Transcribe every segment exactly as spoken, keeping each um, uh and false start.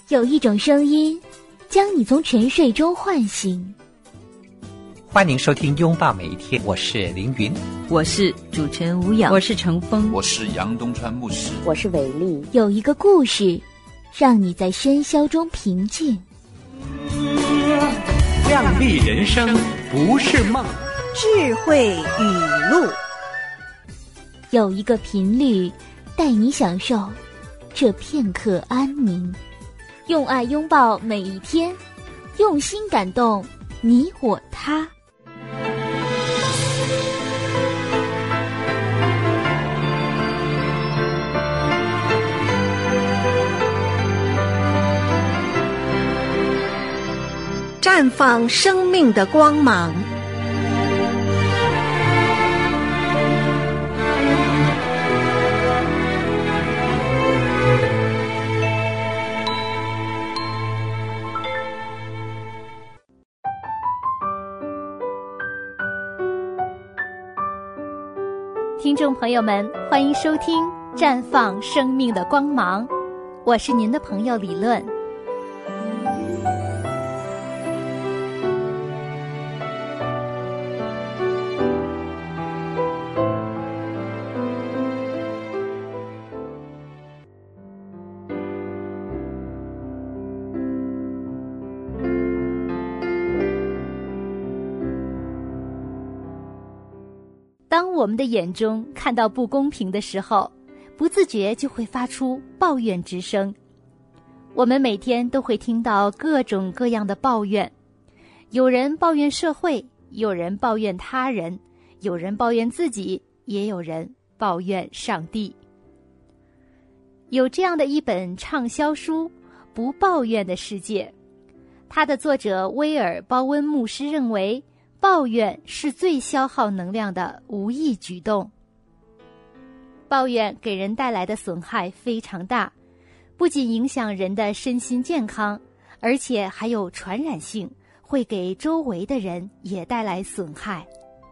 有一种声音将你从沉睡中唤醒。 欢迎收听拥抱每一天，我是凌云， 我是主持人吴瑶， 我是程峰， 我是杨东川牧师， 我是伟丽。 有一个故事让你在喧嚣中平静。 亮丽人生不是梦， 智慧语录。 有一个频率带你享受这片刻安宁，用爱拥抱每一天，用心感动你我他。 绽放生命的光芒。 听众朋友们，欢迎收听《绽放生命的光芒》，我是您的朋友李论。当我们的眼中看到不公平的时候，不自觉就会发出抱怨之声。我们每天都会听到各种各样的抱怨，有人抱怨社会，有人抱怨他人，有人抱怨自己，也有人抱怨上帝。有这样的一本畅销书《不抱怨的世界》，它的作者威尔·鲍温牧师认为，抱怨是最消耗能量的无意举动。抱怨给人带来的损害非常大，不仅影响人的身心健康，而且还有传染性，会给周围的人也带来损害。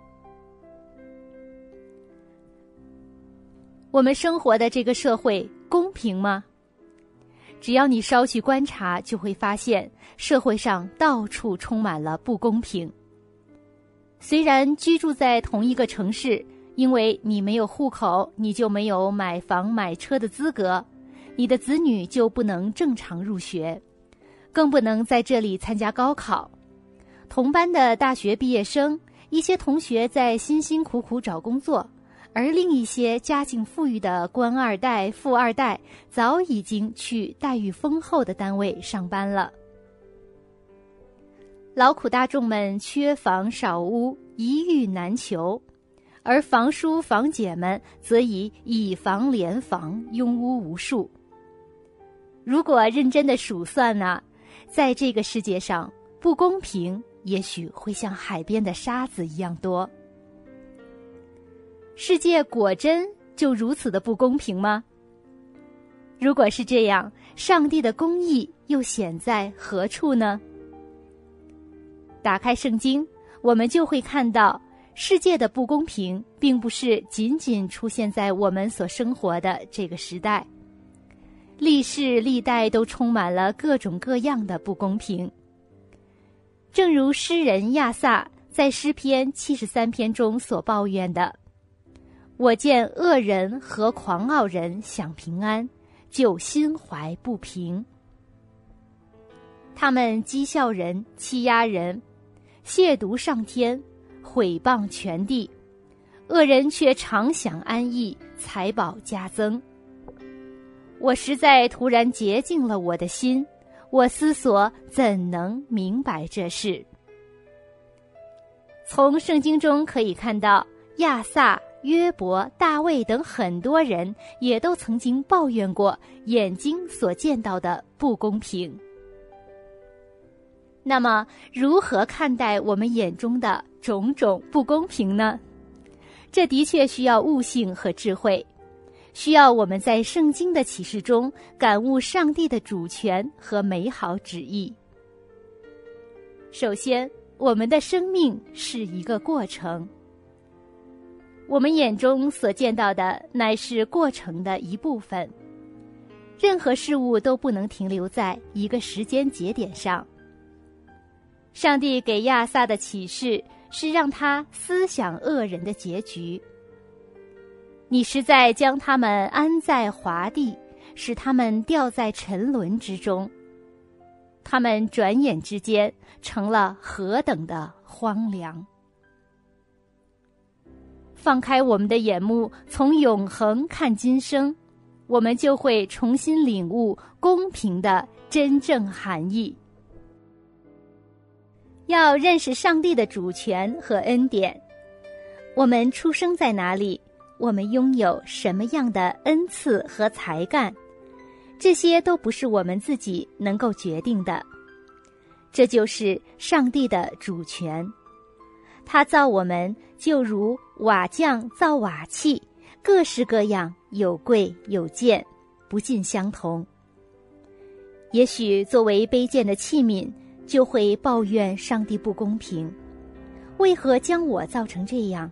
我们生活的这个社会公平吗？只要你稍去观察，就会发现社会上到处充满了不公平。虽然居住在同一个城市，因为你没有户口，你就没有买房买车的资格，你的子女就不能正常入学，更不能在这里参加高考。同班的大学毕业生，一些同学在辛辛苦苦找工作，而另一些家境富裕的官二代、富二代早已经去待遇丰厚的单位上班了。劳苦大众们缺房少屋，一遇难求，而房叔房姐们则以以房连房，拥屋无数。如果认真的数算呢、啊，在这个世界上，不公平也许会像海边的沙子一样多。世界果真就如此的不公平吗？如果是这样，上帝的公义又显在何处呢？打开圣经，我们就会看到，世界的不公平并不是仅仅出现在我们所生活的这个时代，历世历代都充满了各种各样的不公平。正如诗人亚萨在诗篇七十三篇中所抱怨的：“我见恶人和狂傲人享平安，就心怀不平。他们讥笑人，欺压人，亵渎上天，毁谤全地，恶人却常享安逸，财宝加增。我实在突然洁净了我的心，我思索怎能明白这事。”从圣经中可以看到，亚萨、约伯、大卫等很多人也都曾经抱怨过眼睛所见到的不公平。那么，如何看待我们眼中的种种不公平呢？这的确需要悟性和智慧，需要我们在圣经的启示中感悟上帝的主权和美好旨意。首先，我们的生命是一个过程，我们眼中所见到的乃是过程的一部分。 任何事物都不能停留在一个时间节点上。上帝给亚萨的启示是让他思想恶人的结局。你实在将他们安在华地，使他们掉在沉沦之中。他们转眼之间成了何等的荒凉。放开我们的眼目，从永恒看今生，我们就会重新领悟公平的真正含义。要认识上帝的主权和恩典。我们出生在哪里，我们拥有什么样的恩赐和才干，这些都不是我们自己能够决定的。这就是上帝的主权。他造我们就如瓦匠造瓦器，各式各样，有贵有贱，不尽相同。也许作为卑贱的器皿，就会抱怨上帝不公平，为何将我造成这样？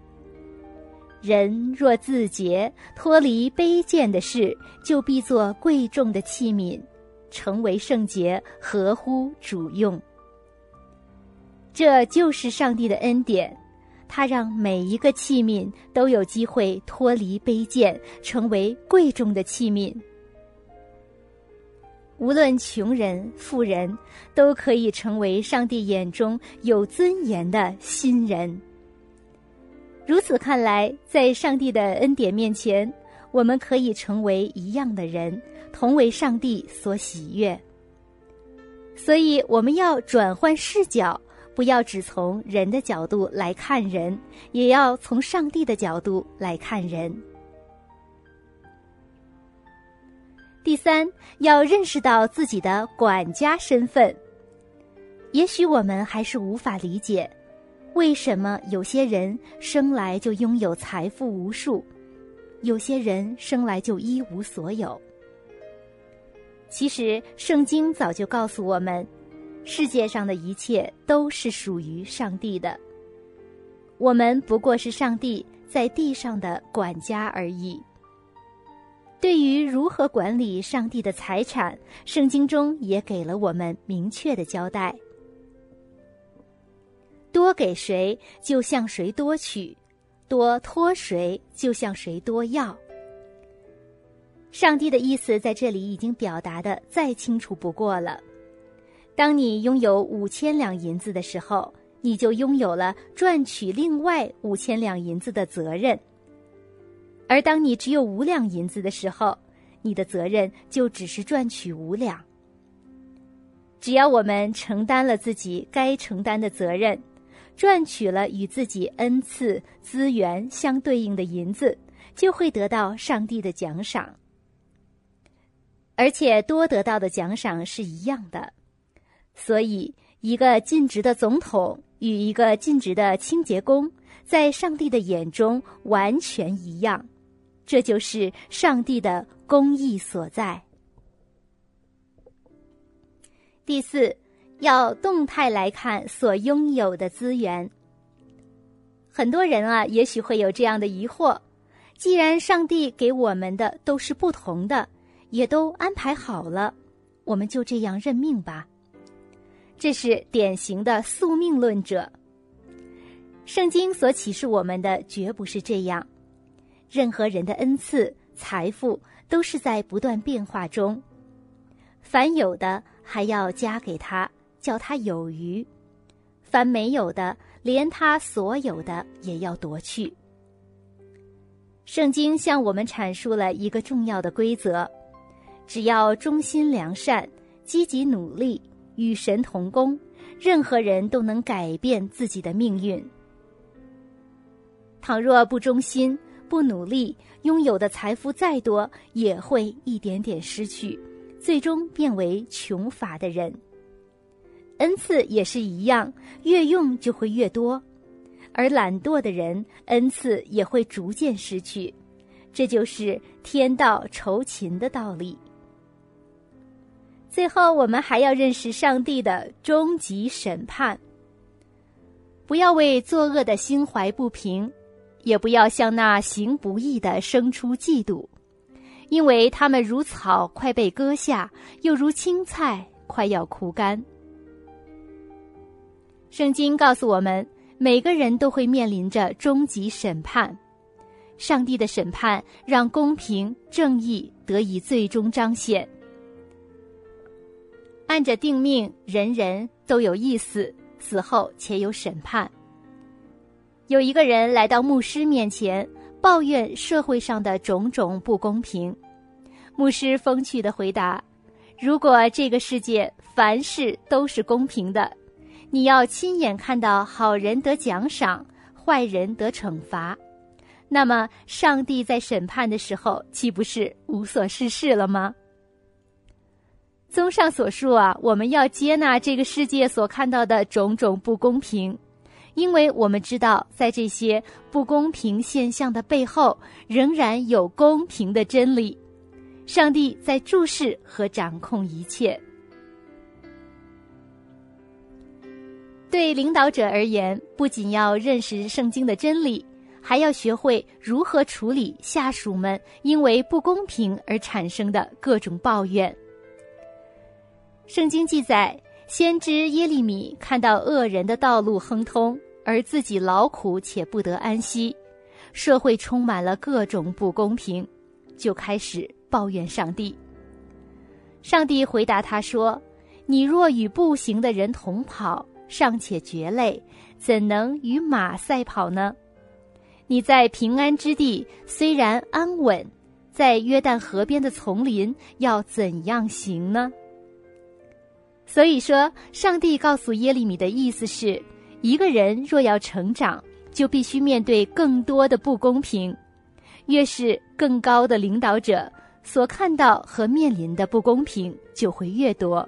人若自洁，脱离卑贱的事，就必作贵重的器皿，成为圣洁，合乎主用。这就是上帝的恩典，他让每一个器皿都有机会脱离卑贱，成为贵重的器皿。无论穷人、富人，都可以成为上帝眼中有尊严的新人。如此看来，在上帝的恩典面前，我们可以成为一样的人，同为上帝所喜悦。所以我们要转换视角，不要只从人的角度来看人，也要从上帝的角度来看人。第三，要认识到自己的管家身份。也许我们还是无法理解，为什么有些人生来就拥有财富无数，有些人生来就一无所有。其实，圣经早就告诉我们，世界上的一切都是属于上帝的，我们不过是上帝在地上的管家而已。对于如何管理上帝的财产，圣经中也给了我们明确的交代。多给谁，就向谁多取；多托谁，就向谁多要。上帝的意思在这里已经表达得再清楚不过了。当你拥有五千两银子的时候，你就拥有了赚取另外五千两银子的责任。而当你只有五两银子的时候，你的责任就只是赚取五两。只要我们承担了自己该承担的责任，赚取了与自己恩赐资源相对应的银子，就会得到上帝的奖赏。而且多得到的奖赏是一样的。所以一个尽职的总统与一个尽职的清洁工，在上帝的眼中完全一样。这就是上帝的公义所在。第四，要动态来看所拥有的资源。很多人啊，也许会有这样的疑惑，既然上帝给我们的都是不同的，也都安排好了，我们就这样认命吧。这是典型的宿命论者。圣经所启示我们的绝不是这样。任何人的恩赐、财富都是在不断变化中，凡有的还要加给他，叫他有余；凡没有的，连他所有的也要夺去。圣经向我们阐述了一个重要的规则：只要忠心良善、积极努力、与神同工，任何人都能改变自己的命运。倘若不忠心、不努力，拥有的财富再多，也会一点点失去，最终变为穷乏的人。恩赐也是一样，越用就会越多，而懒惰的人，恩赐也会逐渐失去。这就是天道酬勤的道理。最后，我们还要认识上帝的终极审判。不要为作恶的心怀不平，也不要向那行不义的生出嫉妒， 因为它们如草快被割下，又如青菜快要枯干。圣经告诉我们，每个人都会面临着终极审判。上帝的审判让公平正义得以最终彰显。按着定命，人人都有一死，死后且有审判。有一个人来到牧师面前，抱怨社会上的种种不公平。牧师风趣地回答，如果这个世界凡事都是公平的，你要亲眼看到好人得奖赏，坏人得惩罚，那么上帝在审判的时候岂不是无所事事了吗？综上所述啊，我们要接纳这个世界所看到的种种不公平，因为我们知道在这些不公平现象的背后仍然有公平的真理。上帝在注视和掌控一切。对领导者而言，不仅要认识圣经的真理，还要学会如何处理下属们因为不公平而产生的各种抱怨。圣经记载，先知耶利米看到恶人的道路亨通，而自己劳苦且不得安息，社会充满了各种不公平，就开始抱怨上帝。上帝回答他说，你若与步行的人同跑，尚且觉累，怎能与马赛跑呢？你在平安之地虽然安稳，在约旦河边的丛林要怎样行呢？所以说，上帝告诉耶利米的意思是，一个人若要成长，就必须面对更多的不公平。越是更高的领导者，所看到和面临的不公平就会越多。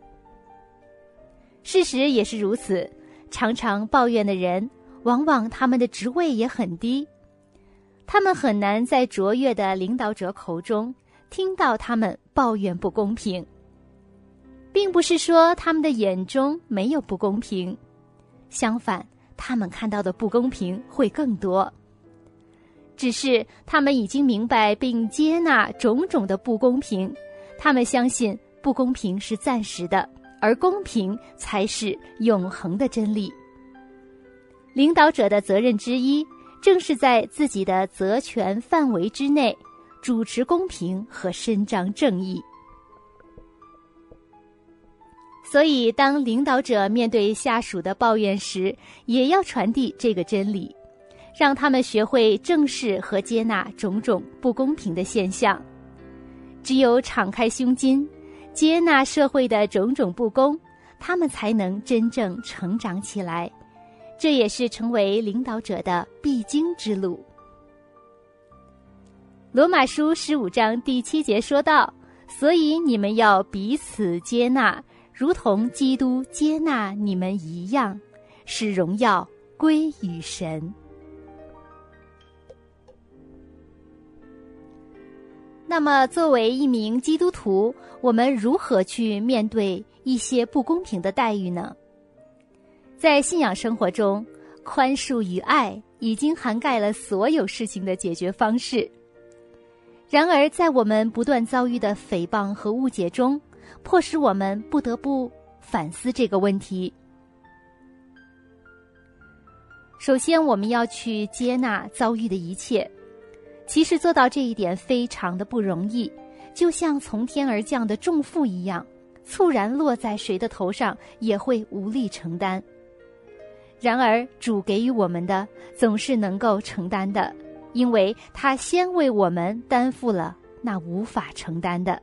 事实也是如此，常常抱怨的人，往往他们的职位也很低，他们很难在卓越的领导者口中听到他们抱怨不公平。并不是说他们的眼中没有不公平，相反，他们看到的不公平会更多。只是他们已经明白并接纳种种的不公平，他们相信不公平是暂时的，而公平才是永恒的真理。领导者的责任之一，正是在自己的责权范围之内，主持公平和伸张正义。所以当领导者面对下属的抱怨时，也要传递这个真理，让他们学会正视和接纳种种不公平的现象。只有敞开胸襟，接纳社会的种种不公，他们才能真正成长起来。这也是成为领导者的必经之路。罗马书十五章第七节说道，所以你们要彼此接纳，如同基督接纳你们一样，使荣耀归于神。那么作为一名基督徒，我们如何去面对一些不公平的待遇呢？在信仰生活中，宽恕与爱已经涵盖了所有事情的解决方式。然而在我们不断遭遇的诽谤和误解中，迫使我们不得不反思这个问题。首先，我们要去接纳遭遇的一切。其实做到这一点非常的不容易，就像从天而降的重负一样，猝然落在谁的头上也会无力承担。然而主给予我们的总是能够承担的，因为他先为我们担负了那无法承担的。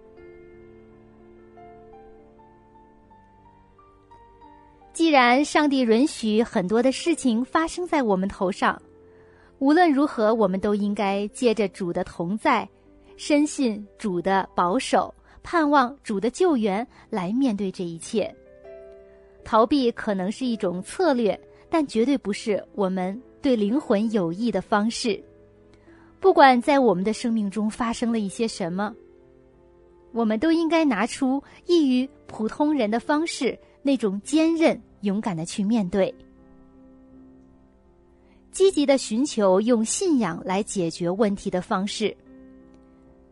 既然上帝允许很多的事情发生在我们头上，无论如何，我们都应该借着主的同在，深信主的保守，盼望主的救援来面对这一切。逃避可能是一种策略，但绝对不是我们对灵魂有益的方式。不管在我们的生命中发生了一些什么，我们都应该拿出异于普通人的方式，那种坚韧勇敢的去面对，积极的寻求用信仰来解决问题的方式。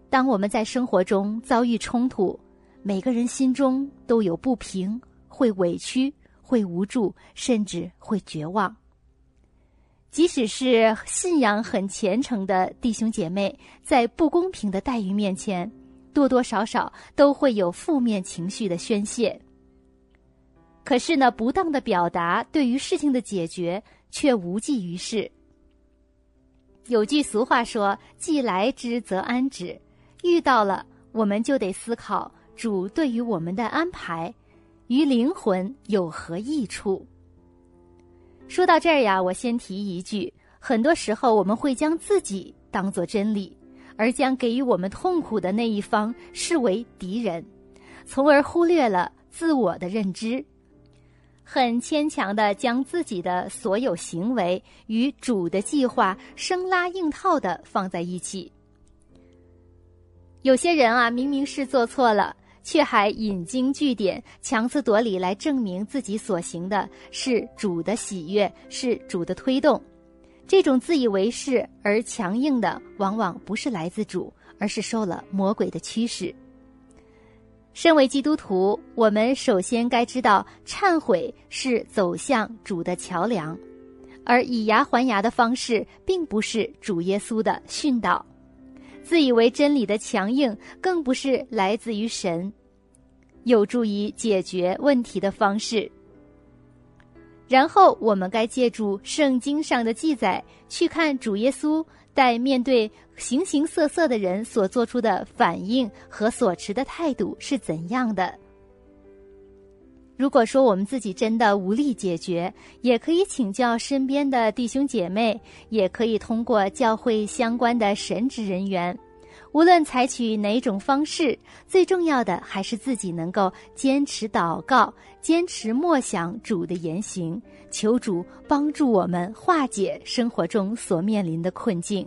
当我们在生活中遭遇冲突，每个人心中都有不平，会委屈，会无助，甚至会绝望。即使是信仰很虔诚的弟兄姐妹，在不公平的待遇面前，多多少少都会有负面情绪的宣泄。可是呢，不当的表达对于事情的解决却无济于事。有句俗话说，既来之则安之，遇到了我们就得思考主对于我们的安排于灵魂有何益处。说到这儿呀，我先提一句，很多时候我们会将自己当作真理，而将给予我们痛苦的那一方视为敌人，从而忽略了自我的认知，很牵强地将自己的所有行为与主的计划生拉硬套地放在一起。有些人啊，明明是做错了，却还引经据典，强词夺理来证明自己所行的是主的喜悦，是主的推动。这种自以为是而强硬的，往往不是来自主，而是受了魔鬼的驱使。身为基督徒，我们首先该知道，忏悔是走向主的桥梁，而以牙还牙的方式并不是主耶稣的训导。自以为真理的强硬更不是来自于神，有助于解决问题的方式。然后我们该借助圣经上的记载，去看主耶稣在面对形形色色的人所做出的反应和所持的态度是怎样的。如果说我们自己真的无力解决，也可以请教身边的弟兄姐妹，也可以通过教会相关的神职人员。无论采取哪种方式，最重要的还是自己能够坚持祷告，坚持默想主的言行，求主帮助我们化解生活中所面临的困境。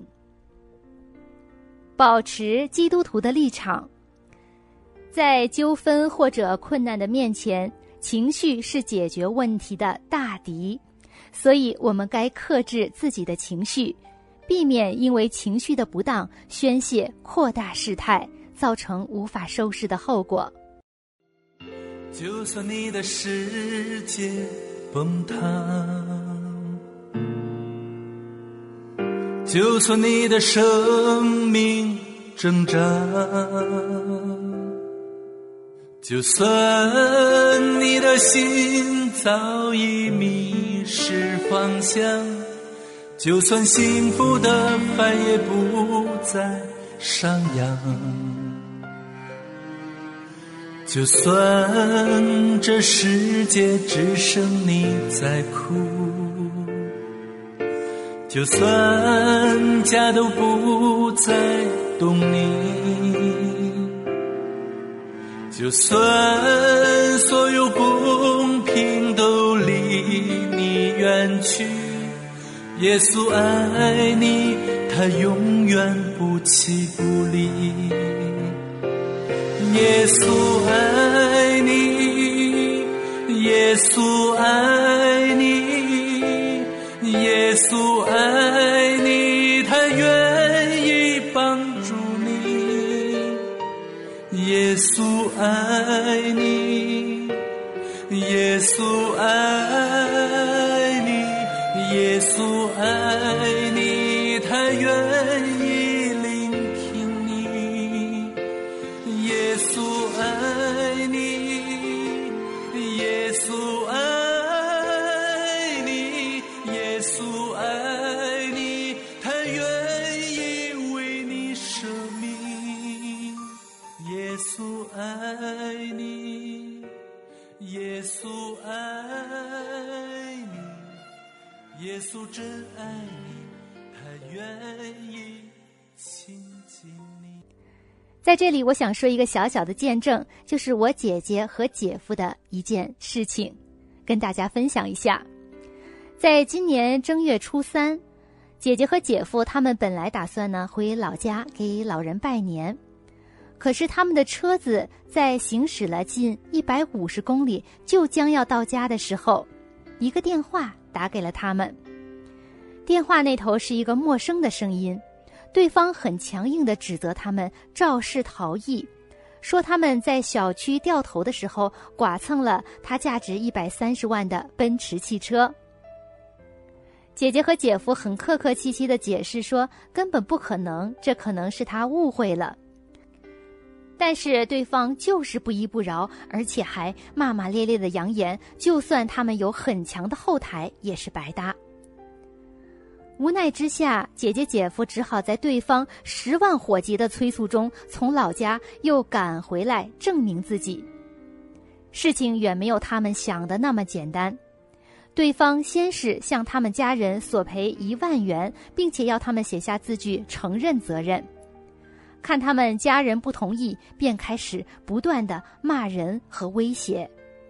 保持基督徒的立场，在纠纷或者困难的面前，情绪是解决问题的大敌，所以我们该克制自己的情绪，避免因为情绪的不当宣泄扩大事态，造成无法收拾的后果。 就算你的世界崩塌，就算你的生命挣扎，就算你的心早已迷失方向，就算幸福的帆也不再上扬，就算这世界只剩你在哭，就算家都不再懂你，就算所有公平都离你远去，耶稣爱你，他永远不弃不离。耶稣爱你，耶稣爱你，耶稣爱你，他愿意帮助你。耶稣爱你，耶稣爱你，耶稣爱你，他愿意聆听你。耶稣爱你，耶稣爱你，耶稣爱你，他愿意为你舍命。耶稣爱你，耶稣爱你，耶稣真爱你，他愿意亲近你。 在这里我想说一个小小的见证，就是我姐姐和姐夫的一件事情，跟大家分享一下。在今年正月初三，姐姐和姐夫他们本来打算呢回老家给老人拜年，可是他们的车子在行驶了近一百五十公里就将要到家的时候，一个电话打给了他们。电话那头是一个陌生的声音， 对方很强硬地指责他们肇事逃逸，说他们在小区掉头的时候剐蹭了他价值一百三十万的奔驰汽车。姐姐和姐夫很客客气气地解释说根本不可能，这可能是他误会了。但是对方就是不依不饶，而且还骂骂咧咧地扬言，就算他们有很强的后台也是白搭。无奈之下，姐姐姐夫只好在对方十万火急的催促中，从老家又赶回来证明自己。事情远没有他们想的那么简单。对方先是向他们家人索赔一万元，并且要他们写下字据承认责任。看他们家人不同意，便开始不断地骂人和威胁。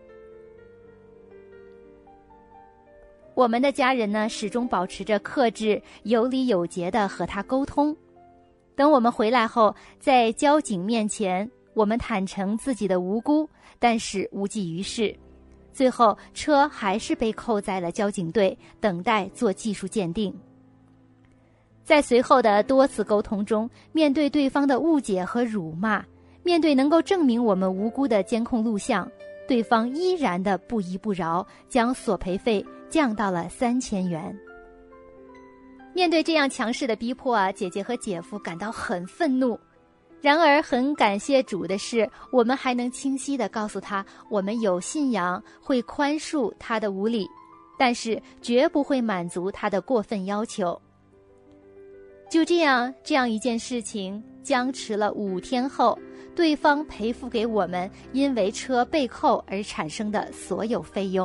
我们的家人呢，始终保持着克制，有理有节地和他沟通。等我们回来后，在交警面前，我们坦诚自己的无辜，但是无济于事。最后，车还是被扣在了交警队，等待做技术鉴定。在随后的多次沟通中，面对对方的误解和辱骂，面对能够证明我们无辜的监控录像，对方依然的不依不饶，将索赔费降到了三千元。面对这样强势的逼迫啊，姐姐和姐夫感到很愤怒。然而很感谢主的是，我们还能清晰地告诉他，我们有信仰，会宽恕他的无理，但是绝不会满足他的过分要求。就这样，这样一件事情僵持了五天后，对方赔付给我们因为车被扣而产生的所有费用。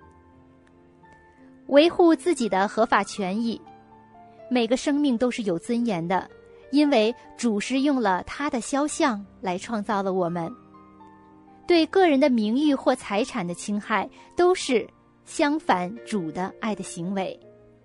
维护自己的合法权益，每个生命都是有尊严的，因为主是用了他的肖像来创造了我们。对个人的名誉或财产的侵害，都是相反主的爱的行为。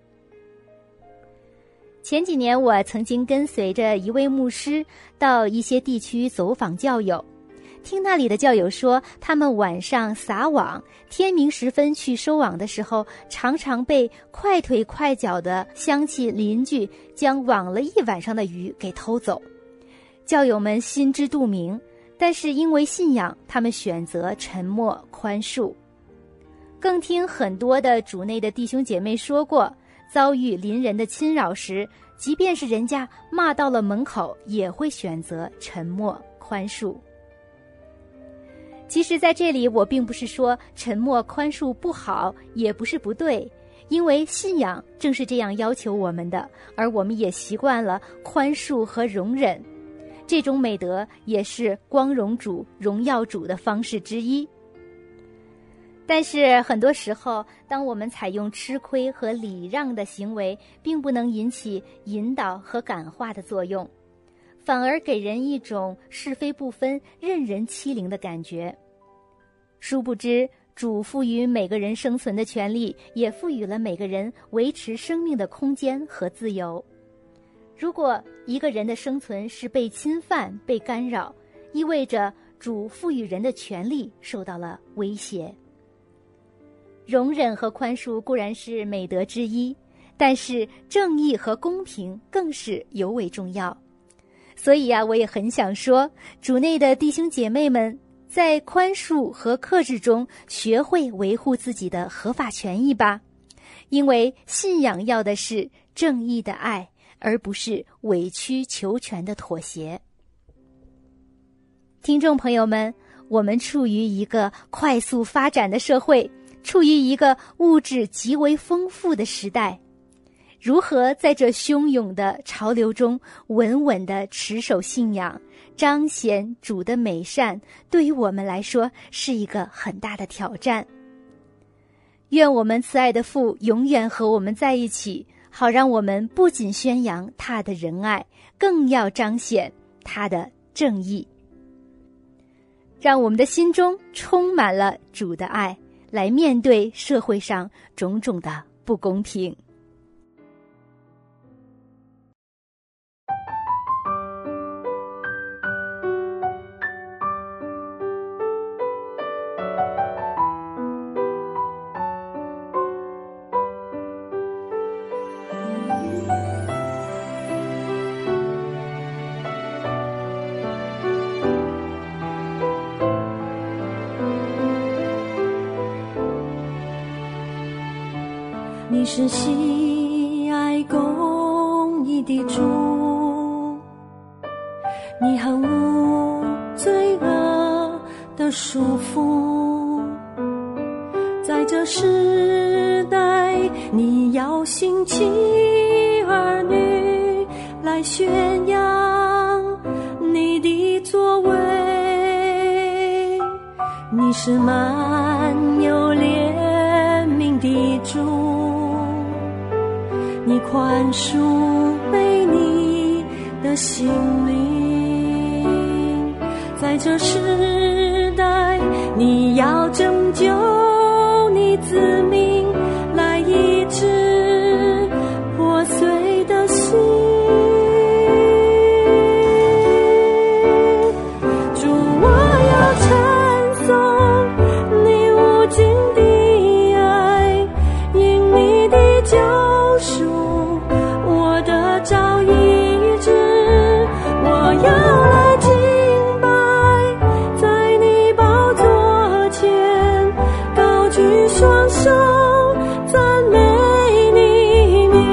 前几年我曾经跟随着一位牧师到一些地区走访教友，听那里的教友说，他们晚上撒网，天明时分去收网的时候，常常被快腿快脚的乡亲邻居将网了一晚上的鱼给偷走。教友们心知肚明，但是因为信仰，他们选择沉默宽恕。更听很多的主内的弟兄姐妹说过，遭遇邻人的侵扰时，即便是人家骂到了门口，也会选择沉默宽恕。其实在这里，我并不是说沉默宽恕不好，也不是不对，因为信仰正是这样要求我们的，而我们也习惯了宽恕和容忍，这种美德也是光荣主、荣耀主的方式之一。但是很多时候，当我们采用吃亏和礼让的行为，并不能引起引导和感化的作用，反而给人一种是非不分、任人欺凌的感觉。殊不知，主赋予每个人生存的权利，也赋予了每个人维持生命的空间和自由。如果一个人的生存是被侵犯、被干扰，意味着主赋予人的权利受到了威胁。容忍和宽恕固然是美德之一，但是正义和公平更是尤为重要。所以啊，我也很想说，主内的弟兄姐妹们，在宽恕和克制中学会维护自己的合法权益吧，因为信仰要的是正义的爱，而不是委曲求全的妥协。听众朋友们，我们处于一个快速发展的社会，处于一个物质极为丰富的时代，如何在这汹涌的潮流中稳稳地持守信仰，彰显主的美善，对于我们来说是一个很大的挑战。愿我们慈爱的父永远和我们在一起，好让我们不仅宣扬他的仁爱，更要彰显他的正义，让我们的心中充满了主的爱，来面对社会上种种的不公平。 你是喜爱公义的主，你恨恶罪恶的束缚，在这时代你要兴起儿女来宣扬你的作为，你是满有怜悯的主，你宽恕悖逆的心灵，在这时代你要拯救你子民，来医治破碎的心。主，我要称颂你无尽的爱，因你的救赎我的召医治，我要来敬拜在你宝座前，高举双手赞美你名。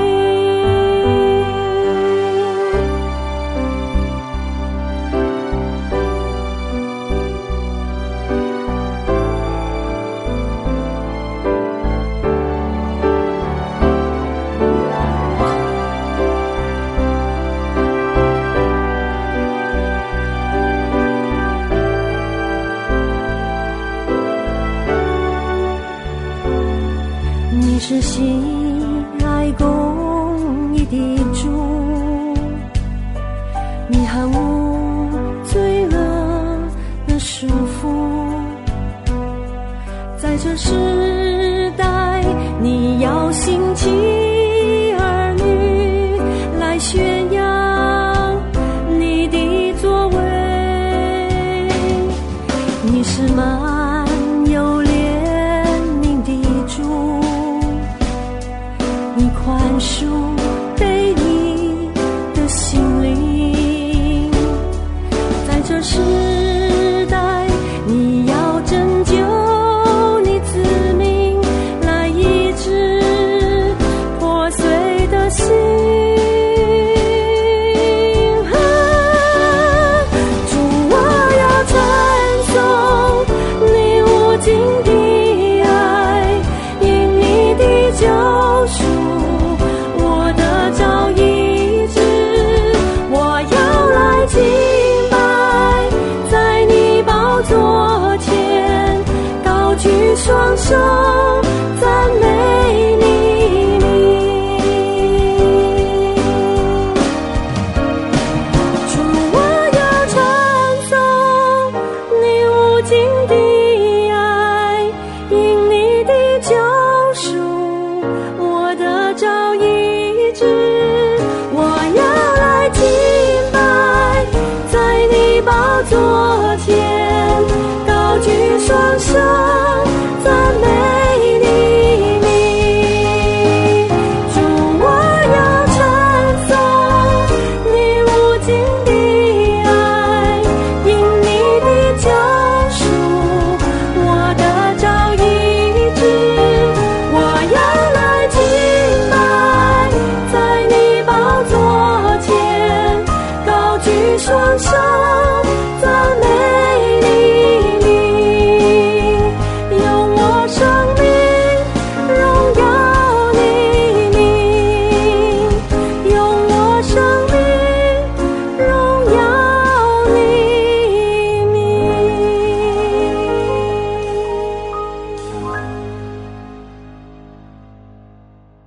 你是喜爱公义的主，你恨恶罪恶的束缚，在这时代你要兴起儿女来宣扬你的作为，你是满有怜悯的主，你宽恕悖逆的心灵，在这时代你要拯救你子民，来医治破碎的心。主，我要称颂你无尽的爱，因你的救赎我的召医治，我要来敬拜在你宝座前，高举双手赞美你名。主，我要称颂你无尽的